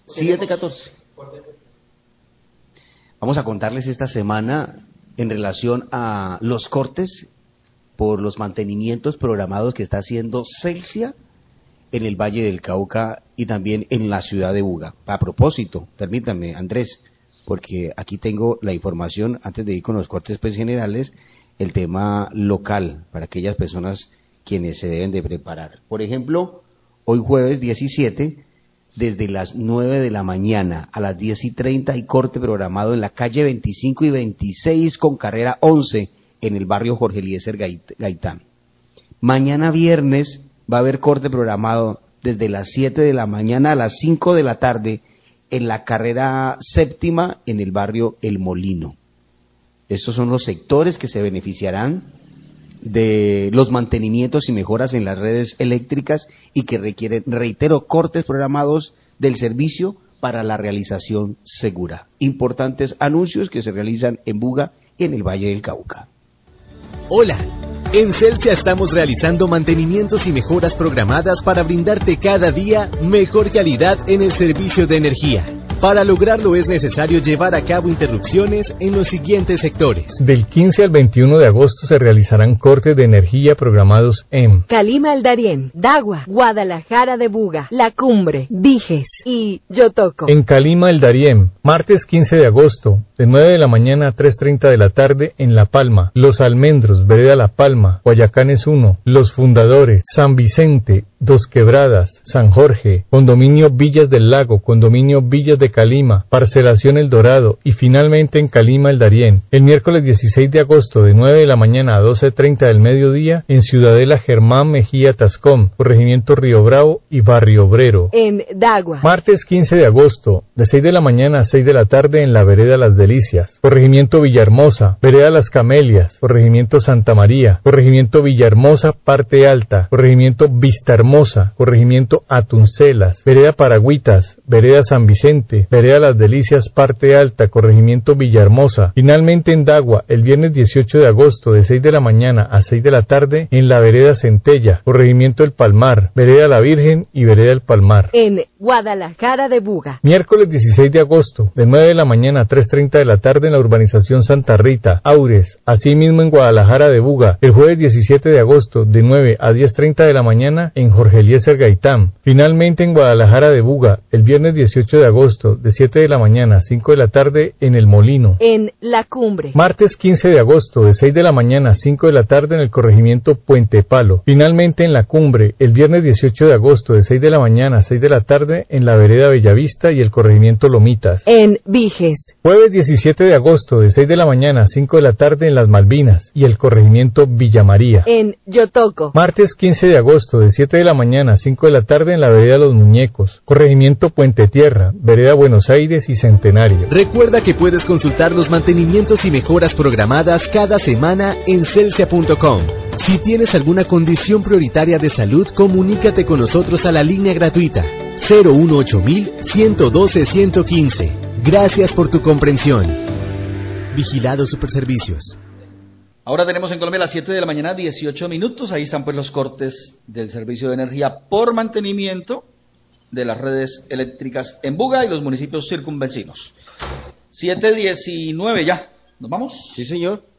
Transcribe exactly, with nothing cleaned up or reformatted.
siete catorce. Vamos a contarles esta semana en relación a los cortes por los mantenimientos programados que está haciendo Celsia en el Valle del Cauca y también en la ciudad de Buga. A propósito, permítanme, Andrés, porque aquí tengo la información, antes de ir con los cortes pues, generales, el tema local, para aquellas personas quienes se deben de preparar. Por ejemplo, hoy jueves diecisiete, desde las nueve de la mañana a las diez y treinta hay corte programado en la calle veinticinco y veintiséis con carrera once en el barrio Jorge Eliezer Gaitán. Mañana viernes va a haber corte programado desde las siete de la mañana a las cinco de la tarde en la carrera séptima en el barrio El Molino. Estos son los sectores que se beneficiarán de los mantenimientos y mejoras en las redes eléctricas y que requieren, reitero, cortes programados del servicio para la realización segura. Importantes anuncios que se realizan en Buga y en el Valle del Cauca. Hola, en Celsia estamos realizando mantenimientos y mejoras programadas para brindarte cada día mejor calidad en el servicio de energía. Para lograrlo es necesario llevar a cabo interrupciones en los siguientes sectores. Del quince al veintiuno de agosto se realizarán cortes de energía programados en Calima El Darién, Dagua, Guadalajara de Buga, La Cumbre, Viges y Yotoco. En Calima El Darién, martes quince de agosto, de nueve de la mañana a tres y treinta de la tarde en La Palma, Los Almendros, Vereda La Palma, Guayacanes uno, Los Fundadores, San Vicente, Dos Quebradas, San Jorge, Condominio Villas del Lago, Condominio Villas de Calima, Parcelación El Dorado y finalmente en Calima El Darién, el miércoles dieciséis de agosto de nueve de la mañana a doce y treinta del mediodía en Ciudadela Germán Mejía Tascón, Corregimiento Río Bravo y Barrio Obrero. En Dagua, martes quince de agosto de seis de la mañana a seis de la tarde en la Vereda Las Delicias, Corregimiento Villahermosa, Vereda Las Camelias, Corregimiento Santa María, Corregimiento Villahermosa Parte Alta, Corregimiento Vistahermosa, Corregimiento Atuncelas, Vereda Paragüitas, Vereda San Vicente, Vereda Las Delicias Parte Alta, Corregimiento Villahermosa. Finalmente en Dagua, el viernes dieciocho de agosto de seis de la mañana a seis de la tarde en la Vereda Centella, Corregimiento El Palmar, Vereda La Virgen y Vereda El Palmar. En Guadalajara de Buga, miércoles dieciséis de agosto de nueve de la mañana a tres y treinta de la tarde en la urbanización Santa Rita, Aures. Asimismo en Guadalajara de Buga, el jueves diecisiete de agosto de nueve a diez y treinta de la mañana en Jorge Eliezer Gaitán. Finalmente en Guadalajara de Buga, el viernes dieciocho de agosto de siete de la mañana a cinco de la tarde en El Molino. En La Cumbre, martes quince de agosto de seis de la mañana a cinco de la tarde en el corregimiento Puente Palo. Finalmente en La Cumbre, el viernes dieciocho de agosto de seis de la mañana a seis de la tarde en la vereda Bellavista y el corregimiento Lomitas. En Viges, jueves diecisiete de agosto de seis de la mañana a cinco de la tarde en Las Malvinas y el corregimiento Villa María. En Yotoco, martes quince de agosto de siete de la mañana a cinco de la tarde en la vereda Los Muñecos, corregimiento Puente Tierra, vereda Buenos Aires y Centenario. Recuerda que puedes consultar los mantenimientos y mejoras programadas cada semana en celsia punto com. Si tienes alguna condición prioritaria de salud, comunícate con nosotros a la línea gratuita cero uno ocho mil ciento doce ciento quince. Gracias por tu comprensión. Vigilado Superservicios. Ahora tenemos en Colombia las siete de la mañana, dieciocho minutos. Ahí están pues los cortes del servicio de energía por mantenimiento de las redes eléctricas en Buga y los municipios circunvecinos. siete diecinueve ya. ¿Nos vamos? Sí, señor.